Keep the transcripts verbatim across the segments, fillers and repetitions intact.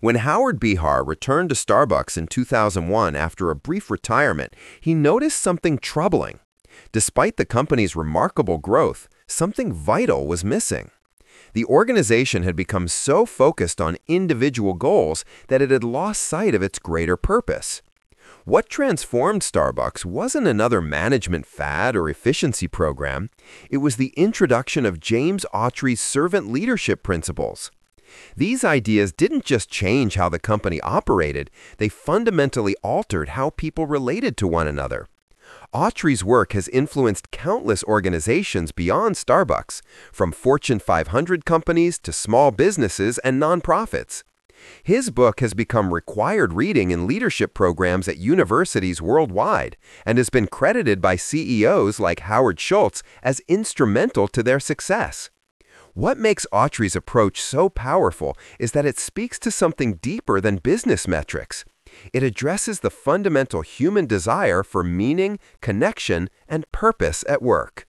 When Howard Behar returned to Starbucks in two thousand one after a brief retirement, he noticed something troubling. Despite the company's remarkable growth, something vital was missing. The organization had become so focused on individual goals that it had lost sight of its greater purpose. What transformed Starbucks wasn't another management fad or efficiency program. It was the introduction of James Autry's servant leadership principles. These ideas didn't just change how the company operated, they fundamentally altered how people related to one another. Autry's work has influenced countless organizations beyond Starbucks, from Fortune five hundred companies to small businesses and nonprofits. His book has become required reading in leadership programs at universities worldwide and has been credited by C E Os like Howard Schultz as instrumental to their success. What makes Autry's approach so powerful is that it speaks to something deeper than business metrics. It addresses the fundamental human desire for meaning, connection, and purpose at work.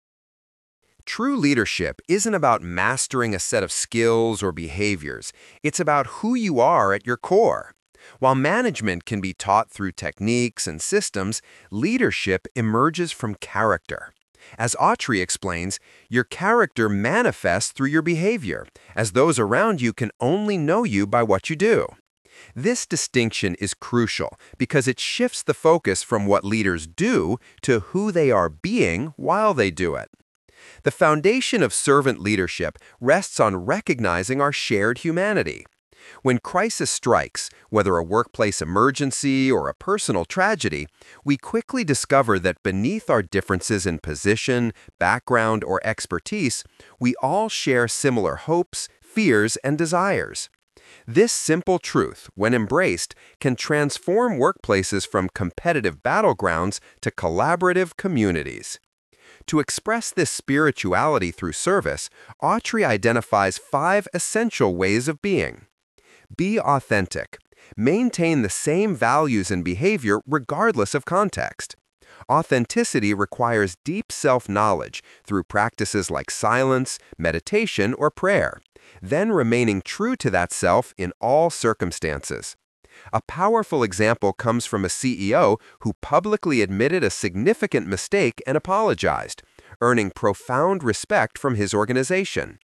True leadership isn't about mastering a set of skills or behaviors. It's about who you are at your core. While management can be taught through techniques and systems, leadership emerges from character. As Autry explains, your character manifests through your behavior, as those around you can only know you by what you do. This distinction is crucial because it shifts the focus from what leaders do to who they are being while they do it. The foundation of servant leadership rests on recognizing our shared humanity. When crisis strikes, whether a workplace emergency or a personal tragedy, we quickly discover that beneath our differences in position, background, or expertise, we all share similar hopes, fears, and desires. This simple truth, when embraced, can transform workplaces from competitive battlegrounds to collaborative communities. To express this spirituality through service, Autry identifies five essential ways of being. Be authentic. Maintain the same values and behavior regardless of context. Authenticity requires deep self-knowledge through practices like silence, meditation, or prayer, then remaining true to that self in all circumstances. A powerful example comes from a C E O who publicly admitted a significant mistake and apologized, earning profound respect from his organization.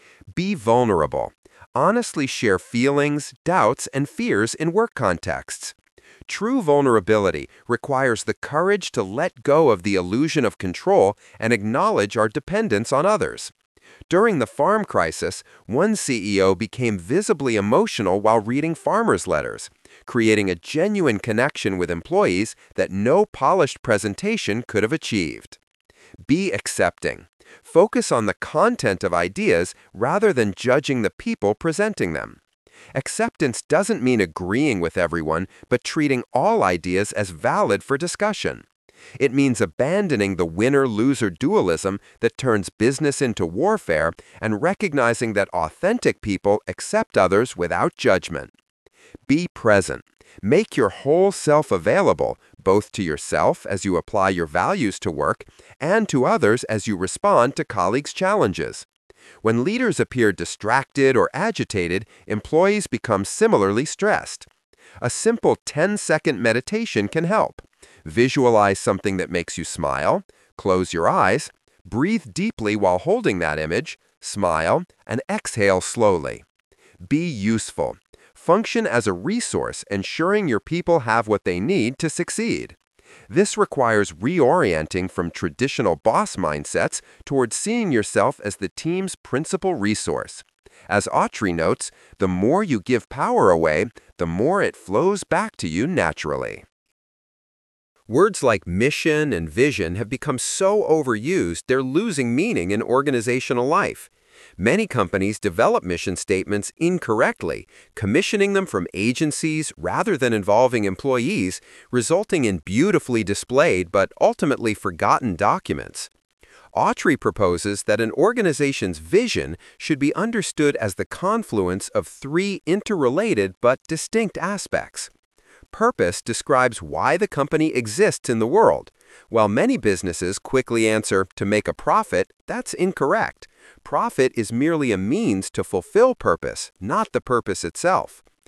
Be vulnerable. Honestly share feelings, doubts, and fears in work contexts. True vulnerability requires the courage to let go of the illusion of control and acknowledge our dependence on others. During the farm crisis, one C E O became visibly emotional while reading farmers' letters, creating a genuine connection with employees that no polished presentation could have achieved. Be accepting. Focus on the content of ideas rather than judging the people presenting them. Acceptance doesn't mean agreeing with everyone, but treating all ideas as valid for discussion. It means abandoning the winner-loser dualism that turns business into warfare and recognizing that authentic people accept others without judgment. Be present. Make your whole self available, both to yourself as you apply your values to work and to others as you respond to colleagues' challenges. When leaders appear distracted or agitated, employees become similarly stressed. A simple ten-second meditation can help. Visualize something that makes you smile, close your eyes, breathe deeply while holding that image, smile, and exhale slowly. Be useful. Function as a resource, ensuring your people have what they need to succeed. This requires reorienting from traditional boss mindsets towards seeing yourself as the team's principal resource. As Autry notes, the more you give power away, the more it flows back to you naturally. Words like mission and vision have become so overused they're losing meaning in organizational life. Many companies develop mission statements incorrectly, commissioning them from agencies rather than involving employees, resulting in beautifully displayed but ultimately forgotten documents. Autry proposes that an organization's vision should be understood as the confluence of three interrelated but distinct aspects. Purpose describes why the company exists in the world. While many businesses quickly answer to make a profit, that's incorrect. Profit is merely a means to fulfill purpose, not the purpose itself.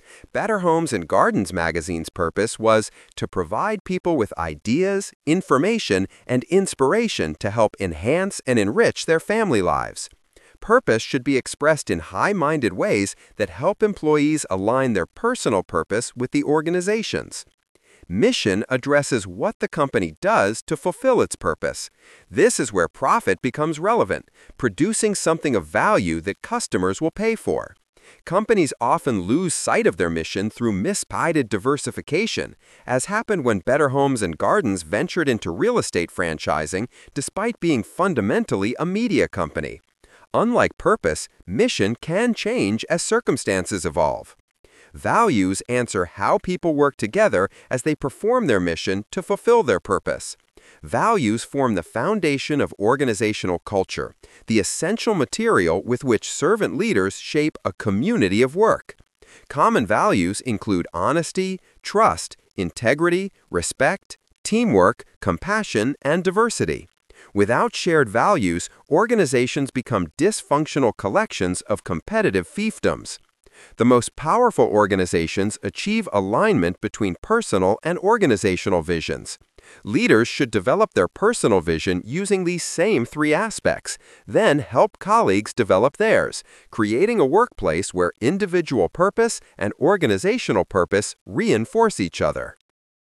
Better Homes and Gardens magazine's purpose was to provide people with ideas, information, and inspiration to help enhance and enrich their family lives. Purpose should be expressed in high-minded ways that help employees align their personal purpose with the organization's. Mission addresses what the company does to fulfill its purpose. This is where profit becomes relevant, producing something of value that customers will pay for. Companies often lose sight of their mission through misguided diversification, as happened when Better Homes and Gardens ventured into real estate franchising despite being fundamentally a media company. Unlike purpose, mission can change as circumstances evolve. Values answer how people work together as they perform their mission to fulfill their purpose. Values form the foundation of organizational culture, the essential material with which servant leaders shape a community of work. Common values include honesty, trust, integrity, respect, teamwork, compassion, and diversity. Without shared values, organizations become dysfunctional collections of competitive fiefdoms. The most powerful organizations achieve alignment between personal and organizational visions. Leaders should develop their personal vision using these same three aspects, then help colleagues develop theirs, creating a workplace where individual purpose and organizational purpose reinforce each other.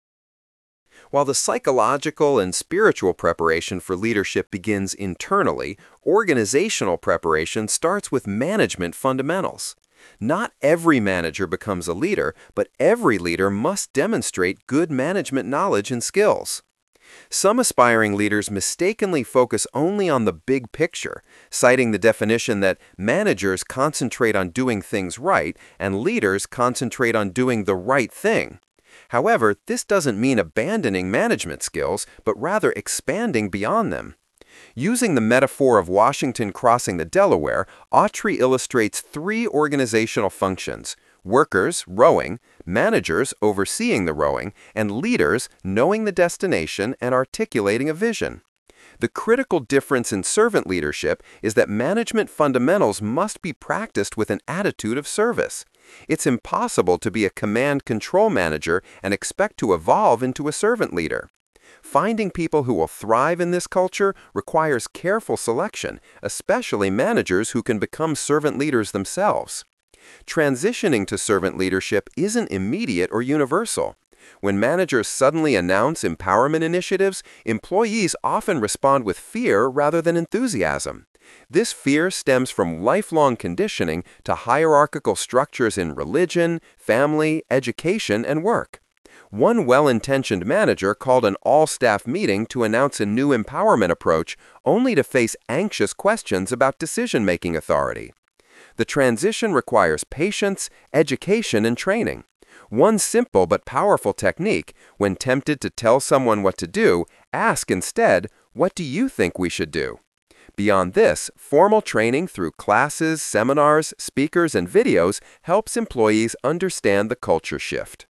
While the psychological and spiritual preparation for leadership begins internally, organizational preparation starts with management fundamentals. Not every manager becomes a leader, but every leader must demonstrate good management knowledge and skills. Some aspiring leaders mistakenly focus only on the big picture, citing the definition that managers concentrate on doing things right and leaders concentrate on doing the right thing. However, this doesn't mean abandoning management skills, but rather expanding beyond them. Using the metaphor of Washington crossing the Delaware, Autry illustrates three organizational functions: workers, rowing; managers, overseeing the rowing; and leaders, knowing the destination and articulating a vision. The critical difference in servant leadership is that management fundamentals must be practiced with an attitude of service. It's impossible to be a command-control manager and expect to evolve into a servant leader. Finding people who will thrive in this culture requires careful selection, especially managers who can become servant leaders themselves. Transitioning to servant leadership isn't immediate or universal. When managers suddenly announce empowerment initiatives, employees often respond with fear rather than enthusiasm. This fear stems from lifelong conditioning to hierarchical structures in religion, family, education, and work. One well-intentioned manager called an all-staff meeting to announce a new empowerment approach, only to face anxious questions about decision-making authority. The transition requires patience, education, and training. One simple but powerful technique: when tempted to tell someone what to do, ask instead, "What do you think we should do?" Beyond this, formal training through classes, seminars, speakers, and videos helps employees understand the culture shift.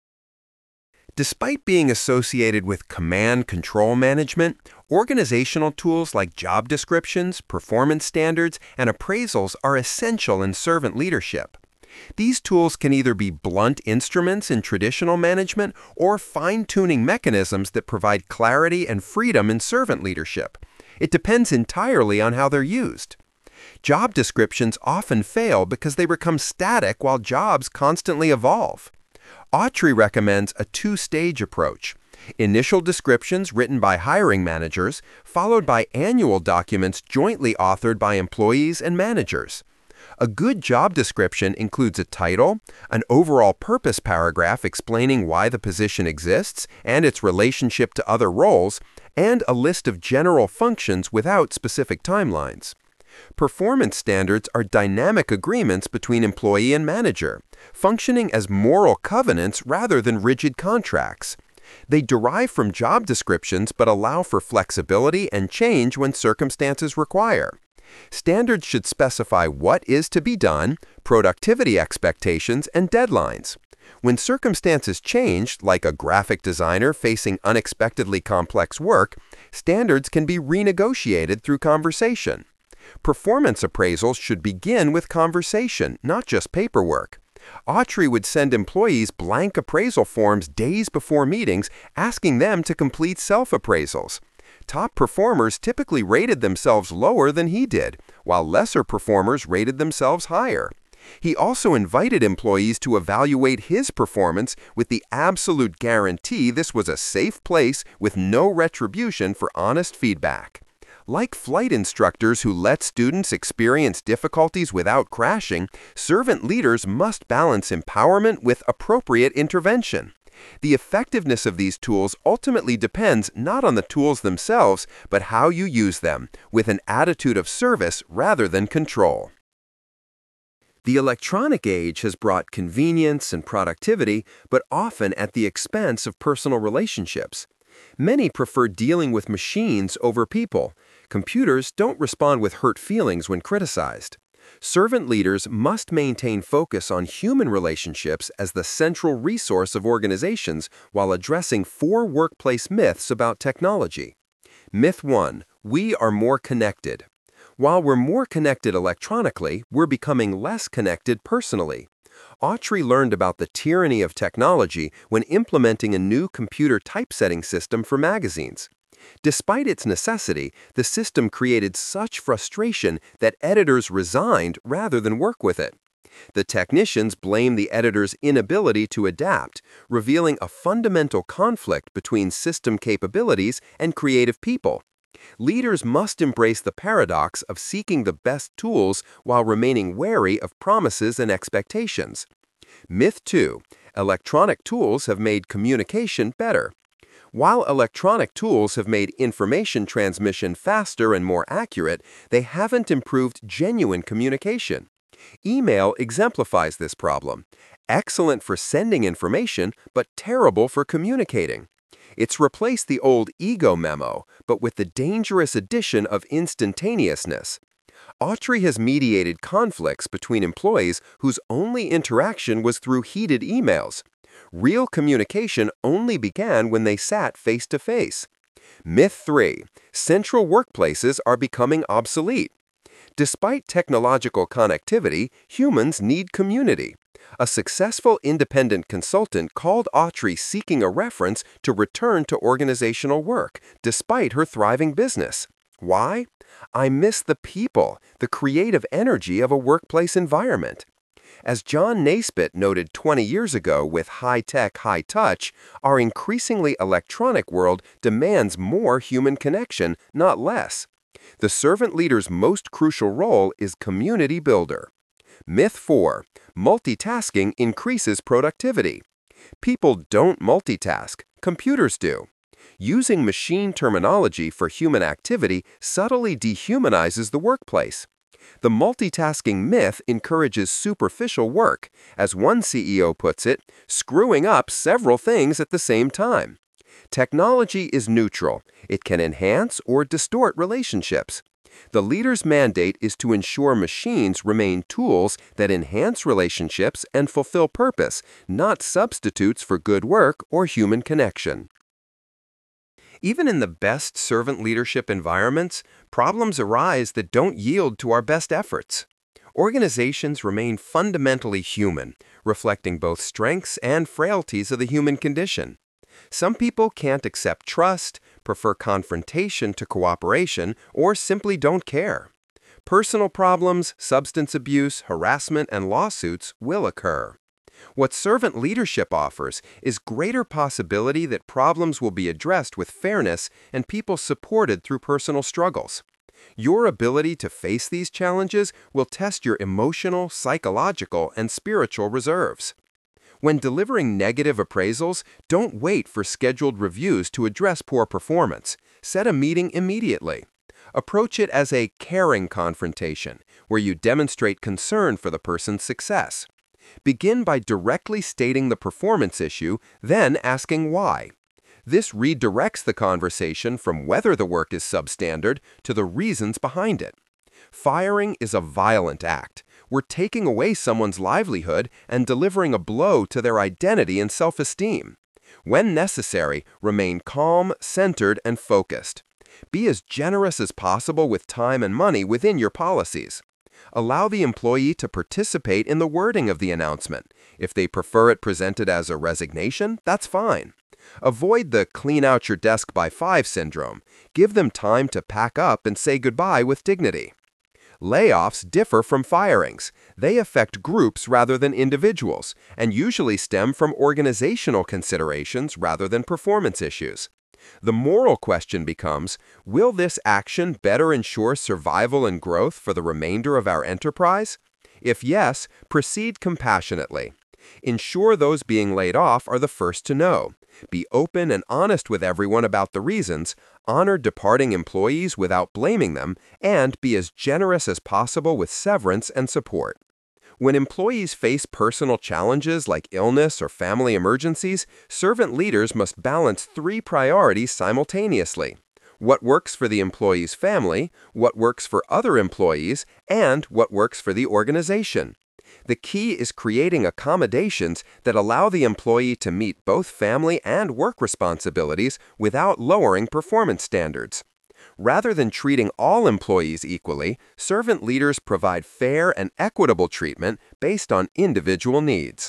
Despite being associated with command-control management, organizational tools like job descriptions, performance standards, and appraisals are essential in servant leadership. These tools can either be blunt instruments in traditional management or fine-tuning mechanisms that provide clarity and freedom in servant leadership. It depends entirely on how they're used. Job descriptions often fail because they become static while jobs constantly evolve. Autry recommends a two-stage approach: initial descriptions written by hiring managers, followed by annual documents jointly authored by employees and managers. A good job description includes a title, an overall purpose paragraph explaining why the position exists and its relationship to other roles, and a list of general functions without specific timelines. Performance standards are dynamic agreements between employee and manager, functioning as moral covenants rather than rigid contracts. They derive from job descriptions but allow for flexibility and change when circumstances require. Standards should specify what is to be done, productivity expectations, and deadlines. When circumstances change, like a graphic designer facing unexpectedly complex work, standards can be renegotiated through conversation. Performance appraisals should begin with conversation, not just paperwork. Autry would send employees blank appraisal forms days before meetings, asking them to complete self-appraisals. Top performers typically rated themselves lower than he did, while lesser performers rated themselves higher. He also invited employees to evaluate his performance with the absolute guarantee this was a safe place with no retribution for honest feedback. Like flight instructors who let students experience difficulties without crashing, servant leaders must balance empowerment with appropriate intervention. The effectiveness of these tools ultimately depends not on the tools themselves, but how you use them, with an attitude of service rather than control. The electronic age has brought convenience and productivity, but often at the expense of personal relationships. Many prefer dealing with machines over people. Computers don't respond with hurt feelings when criticized. Servant leaders must maintain focus on human relationships as the central resource of organizations while addressing four workplace myths about technology. Myth one, we are more connected. While we're more connected electronically, we're becoming less connected personally. Autry learned about the tyranny of technology when implementing a new computer typesetting system for magazines. Despite its necessity, the system created such frustration that editors resigned rather than work with it. The technicians blamed the editor's inability to adapt, revealing a fundamental conflict between system capabilities and creative people. Leaders must embrace the paradox of seeking the best tools while remaining wary of promises and expectations. Myth two, electronic tools have made communication better. While electronic tools have made information transmission faster and more accurate, they haven't improved genuine communication. Email exemplifies this problem. Excellent for sending information, but terrible for communicating. It's replaced the old ego memo, but with the dangerous addition of instantaneousness. Autry has mediated conflicts between employees whose only interaction was through heated emails. Real communication only began when they sat face to face. Myth three, central workplaces are becoming obsolete. Despite technological connectivity, humans need community. A successful independent consultant called Autry seeking a reference to return to organizational work, despite her thriving business. Why? I miss the people, the creative energy of a workplace environment. As John Naisbitt noted twenty years ago with high-tech, high-touch, our increasingly electronic world demands more human connection, not less. The servant leader's most crucial role is community builder. Myth four, multitasking increases productivity. People don't multitask, computers do. Using machine terminology for human activity subtly dehumanizes the workplace. The multitasking myth encourages superficial work, as one C E O puts it, screwing up several things at the same time. Technology is neutral. It can enhance or distort relationships. The leader's mandate is to ensure machines remain tools that enhance relationships and fulfill purpose, not substitutes for good work or human connection. Even in the best servant leadership environments, problems arise that don't yield to our best efforts. Organizations remain fundamentally human, reflecting both strengths and frailties of the human condition. Some people can't accept trust, prefer confrontation to cooperation, or simply don't care. Personal problems, substance abuse, harassment, and lawsuits will occur. What servant leadership offers is greater possibility that problems will be addressed with fairness and people supported through personal struggles. Your ability to face these challenges will test your emotional, psychological, and spiritual reserves. When delivering negative appraisals, don't wait for scheduled reviews to address poor performance. Set a meeting immediately. Approach it as a caring confrontation, where you demonstrate concern for the person's success. Begin by directly stating the performance issue, then asking why. This redirects the conversation from whether the work is substandard to the reasons behind it. Firing is a violent act. We're taking away someone's livelihood and delivering a blow to their identity and self-esteem. When necessary, remain calm, centered, and focused. Be as generous as possible with time and money within your policies. Allow the employee to participate in the wording of the announcement. If they prefer it presented as a resignation, that's fine. Avoid the clean out your desk by five syndrome. Give them time to pack up and say goodbye with dignity. Layoffs differ from firings. They affect groups rather than individuals, and usually stem from organizational considerations rather than performance issues. The moral question becomes, will this action better ensure survival and growth for the remainder of our enterprise? If yes, proceed compassionately. Ensure those being laid off are the first to know. Be open and honest with everyone about the reasons, honor departing employees without blaming them, and be as generous as possible with severance and support. When employees face personal challenges like illness or family emergencies, servant leaders must balance three priorities simultaneously: what works for the employee's family, what works for other employees, and what works for the organization. The key is creating accommodations that allow the employee to meet both family and work responsibilities without lowering performance standards. Rather than treating all employees equally, servant leaders provide fair and equitable treatment based on individual needs.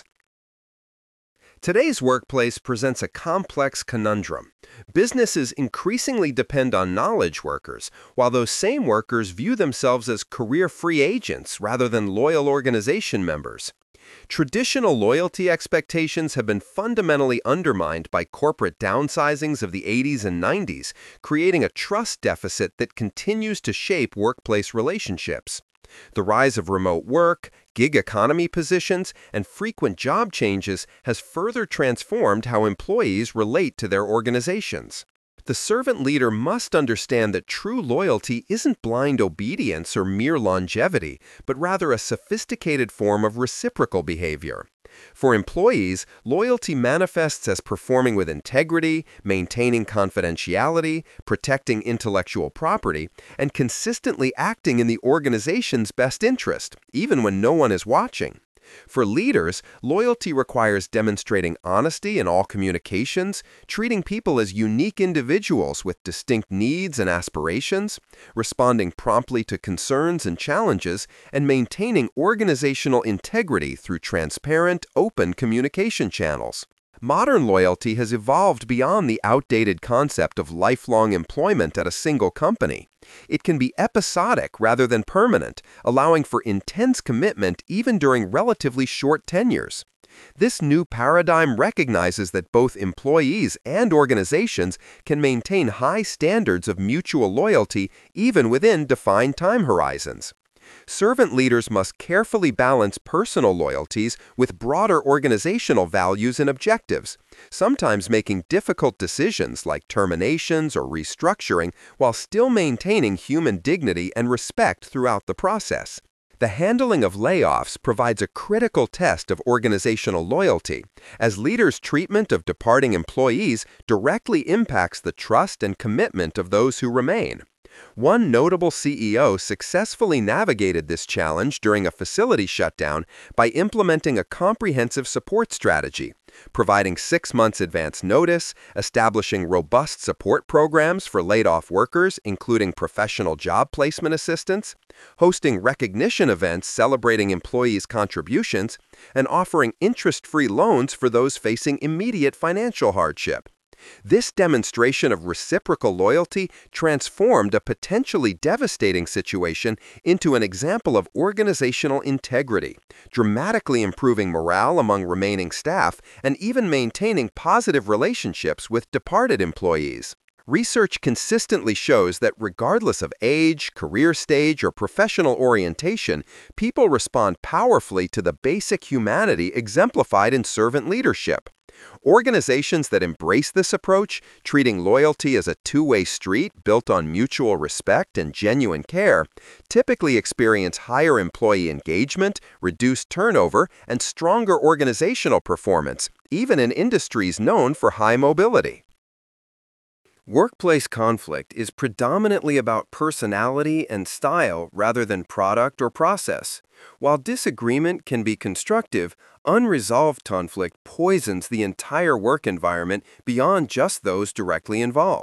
Today's workplace presents a complex conundrum. Businesses increasingly depend on knowledge workers, while those same workers view themselves as career free agents rather than loyal organization members. Traditional loyalty expectations have been fundamentally undermined by corporate downsizings of the eighties and nineties, creating a trust deficit that continues to shape workplace relationships. The rise of remote work, gig economy positions, and frequent job changes has further transformed how employees relate to their organizations. The servant leader must understand that true loyalty isn't blind obedience or mere longevity, but rather a sophisticated form of reciprocal behavior. For employees, loyalty manifests as performing with integrity, maintaining confidentiality, protecting intellectual property, and consistently acting in the organization's best interest, even when no one is watching. For leaders, loyalty requires demonstrating honesty in all communications, treating people as unique individuals with distinct needs and aspirations, responding promptly to concerns and challenges, and maintaining organizational integrity through transparent, open communication channels. Modern loyalty has evolved beyond the outdated concept of lifelong employment at a single company. It can be episodic rather than permanent, allowing for intense commitment even during relatively short tenures. This new paradigm recognizes that both employees and organizations can maintain high standards of mutual loyalty even within defined time horizons. Servant leaders must carefully balance personal loyalties with broader organizational values and objectives, sometimes making difficult decisions like terminations or restructuring while still maintaining human dignity and respect throughout the process. The handling of layoffs provides a critical test of organizational loyalty, as leaders' treatment of departing employees directly impacts the trust and commitment of those who remain. One notable C E O successfully navigated this challenge during a facility shutdown by implementing a comprehensive support strategy, providing six months advance notice, establishing robust support programs for laid-off workers, including professional job placement assistance, hosting recognition events celebrating employees' contributions, and offering interest-free loans for those facing immediate financial hardship. This demonstration of reciprocal loyalty transformed a potentially devastating situation into an example of organizational integrity, dramatically improving morale among remaining staff and even maintaining positive relationships with departed employees. Research consistently shows that regardless of age, career stage, or professional orientation, people respond powerfully to the basic humanity exemplified in servant leadership. Organizations that embrace this approach, treating loyalty as a two-way street built on mutual respect and genuine care, typically experience higher employee engagement, reduced turnover, and stronger organizational performance, even in industries known for high mobility. Workplace conflict is predominantly about personality and style rather than product or process. While disagreement can be constructive, unresolved conflict poisons the entire work environment beyond just those directly involved.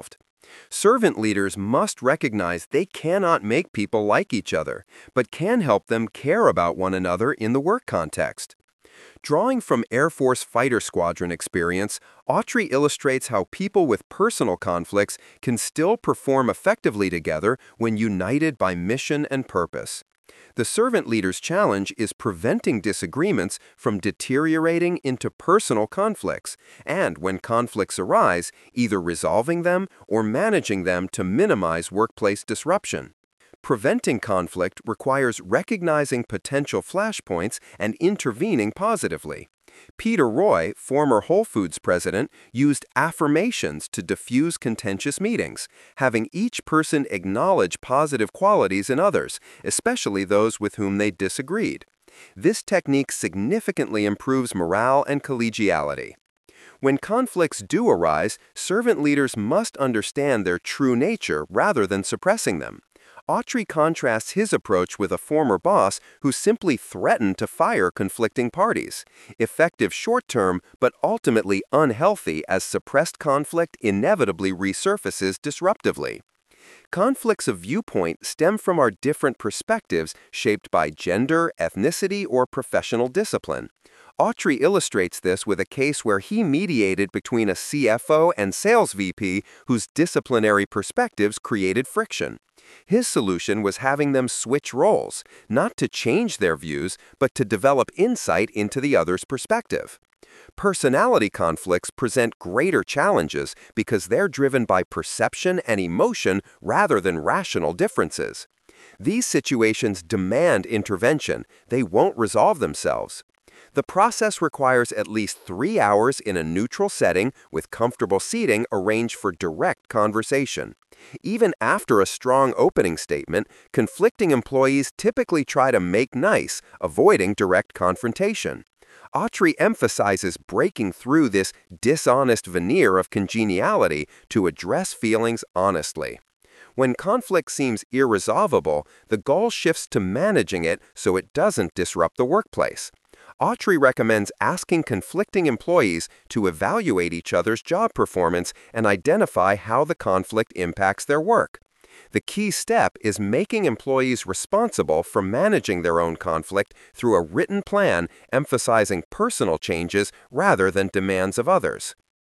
Servant leaders must recognize they cannot make people like each other, but can help them care about one another in the work context. Drawing from Air Force Fighter Squadron experience, Autry illustrates how people with personal conflicts can still perform effectively together when united by mission and purpose. The servant leader's challenge is preventing disagreements from deteriorating into personal conflicts, and when conflicts arise, either resolving them or managing them to minimize workplace disruption. Preventing conflict requires recognizing potential flashpoints and intervening positively. Peter Roy, former Whole Foods president, used affirmations to diffuse contentious meetings, having each person acknowledge positive qualities in others, especially those with whom they disagreed. This technique significantly improves morale and collegiality. When conflicts do arise, servant leaders must understand their true nature rather than suppressing them. Autry contrasts his approach with a former boss who simply threatened to fire conflicting parties. Effective short-term, but ultimately unhealthy as suppressed conflict inevitably resurfaces disruptively. Conflicts of viewpoint stem from our different perspectives shaped by gender, ethnicity, or professional discipline. Autry illustrates this with a case where he mediated between a C F O and sales V P whose disciplinary perspectives created friction. His solution was having them switch roles, not to change their views, but to develop insight into the other's perspective. Personality conflicts present greater challenges because they're driven by perception and emotion rather than rational differences. These situations demand intervention. They won't resolve themselves. The process requires at least three hours in a neutral setting with comfortable seating arranged for direct conversation. Even after a strong opening statement, conflicting employees typically try to make nice, avoiding direct confrontation. Autry emphasizes breaking through this dishonest veneer of congeniality to address feelings honestly. When conflict seems irresolvable, the goal shifts to managing it so it doesn't disrupt the workplace. Autry recommends asking conflicting employees to evaluate each other's job performance and identify how the conflict impacts their work. The key step is making employees responsible for managing their own conflict through a written plan emphasizing personal changes rather than demands of others.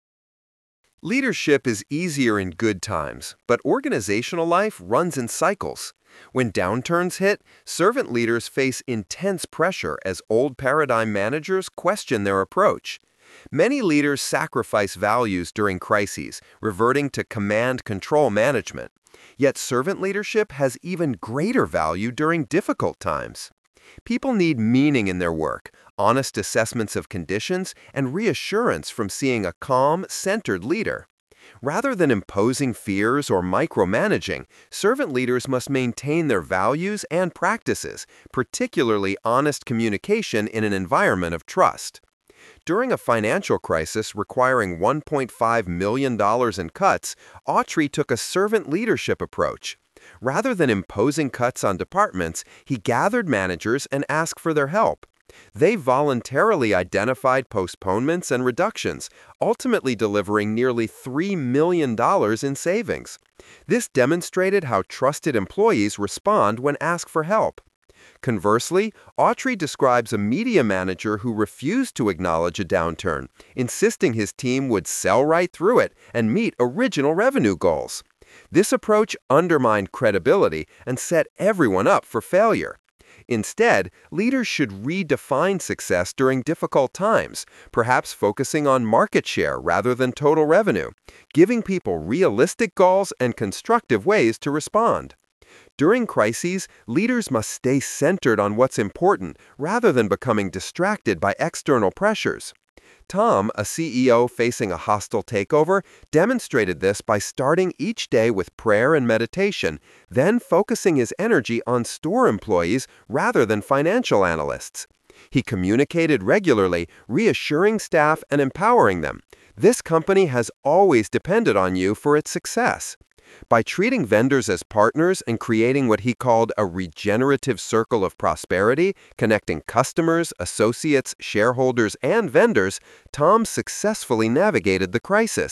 Leadership is easier in good times, but organizational life runs in cycles. When downturns hit, servant leaders face intense pressure as old paradigm managers question their approach. Many leaders sacrifice values during crises, reverting to command-control management. Yet servant leadership has even greater value during difficult times. People need meaning in their work, honest assessments of conditions, and reassurance from seeing a calm, centered leader. Rather than imposing fears or micromanaging, servant leaders must maintain their values and practices, particularly honest communication in an environment of trust. During a financial crisis requiring one point five million dollars in cuts, Autry took a servant leadership approach. Rather than imposing cuts on departments, he gathered managers and asked for their help. They voluntarily identified postponements and reductions, ultimately delivering nearly three million dollars in savings. This demonstrated how trusted employees respond when asked for help. Conversely, Autry describes a media manager who refused to acknowledge a downturn, insisting his team would sell right through it and meet original revenue goals. This approach undermined credibility and set everyone up for failure. Instead, leaders should redefine success during difficult times, perhaps focusing on market share rather than total revenue, giving people realistic goals and constructive ways to respond. During crises, leaders must stay centered on what's important rather than becoming distracted by external pressures. Tom, a C E O facing a hostile takeover, demonstrated this by starting each day with prayer and meditation, then focusing his energy on store employees rather than financial analysts. He communicated regularly, reassuring staff and empowering them. This company has always depended on you for its success. By treating vendors as partners and creating what he called a regenerative circle of prosperity, connecting customers, associates, shareholders, and vendors, Tom successfully navigated the crisis.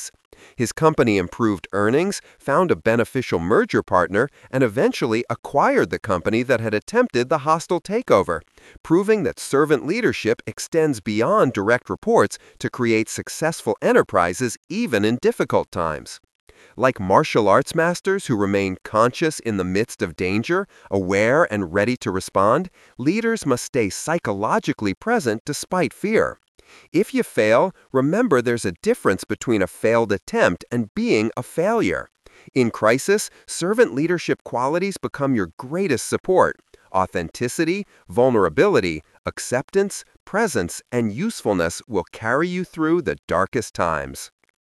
His company improved earnings, found a beneficial merger partner, and eventually acquired the company that had attempted the hostile takeover, proving that servant leadership extends beyond direct reports to create successful enterprises even in difficult times. Like martial arts masters who remain conscious in the midst of danger, aware and ready to respond, leaders must stay psychologically present despite fear. If you fail, remember there's a difference between a failed attempt and being a failure. In crisis, servant leadership qualities become your greatest support. Authenticity, vulnerability, acceptance, presence, and usefulness will carry you through the darkest times.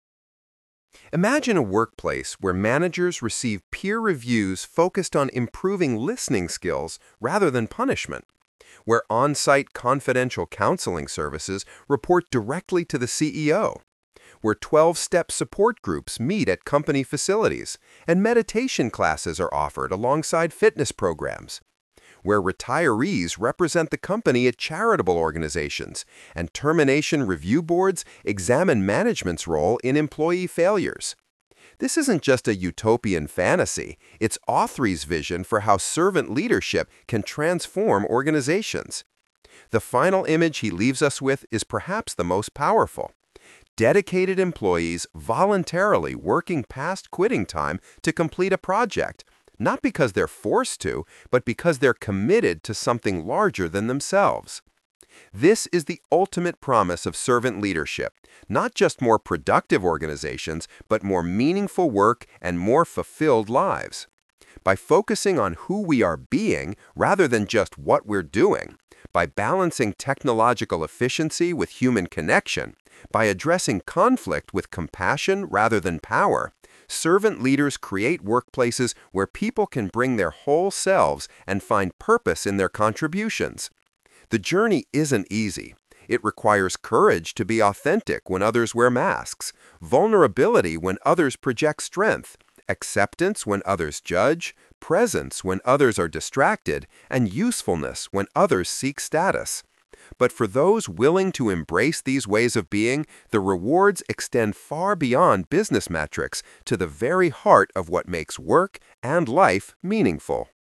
Imagine a workplace where managers receive peer reviews focused on improving listening skills rather than punishment, where on-site confidential counseling services report directly to the C E O, where twelve-step support groups meet at company facilities, and meditation classes are offered alongside fitness programs, where retirees represent the company at charitable organizations, and termination review boards examine management's role in employee failures. This isn't just a utopian fantasy, it's Authry's vision for how servant leadership can transform organizations. The final image he leaves us with is perhaps the most powerful. Dedicated employees voluntarily working past quitting time to complete a project, not because they're forced to, but because they're committed to something larger than themselves. This is the ultimate promise of servant leadership, not just more productive organizations, but more meaningful work and more fulfilled lives. By focusing on who we are being rather than just what we're doing, by balancing technological efficiency with human connection, by addressing conflict with compassion rather than power, servant leaders create workplaces where people can bring their whole selves and find purpose in their contributions. The journey isn't easy. It requires courage to be authentic when others wear masks, vulnerability when others project strength, acceptance when others judge, presence when others are distracted, and usefulness when others seek status. But for those willing to embrace these ways of being, the rewards extend far beyond business metrics to the very heart of what makes work and life meaningful.